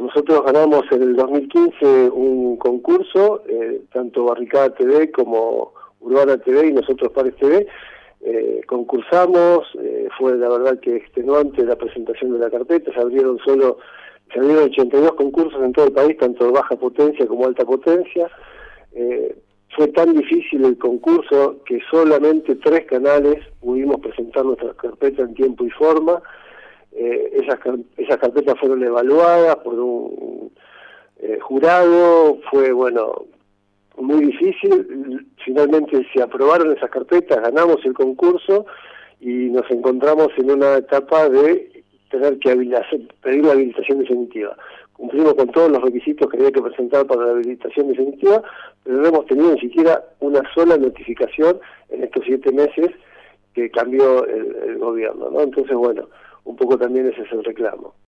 nosotros ganamos en el 2015 un concurso, tanto Barricada TV como Urbana TV y nosotros Pares TV, concursamos, fue la verdad que extenuante la presentación de la carpeta, se abrieron 82 concursos en todo el país, tanto de baja potencia como alta potencia. Fue tan difícil el concurso que solamente 3 canales pudimos presentar nuestras carpetas en tiempo y forma. Esas carpetas fueron evaluadas por un jurado, fue muy difícil. Finalmente se aprobaron esas carpetas, ganamos el concurso y nos encontramos en una etapa de tener que pedir la habilitación definitiva. Cumplimos con todos los requisitos que había que presentar para la habilitación definitiva, pero no hemos tenido ni siquiera una sola notificación en estos 7 meses que cambió el gobierno, ¿no? Entonces, un poco también ese es el reclamo.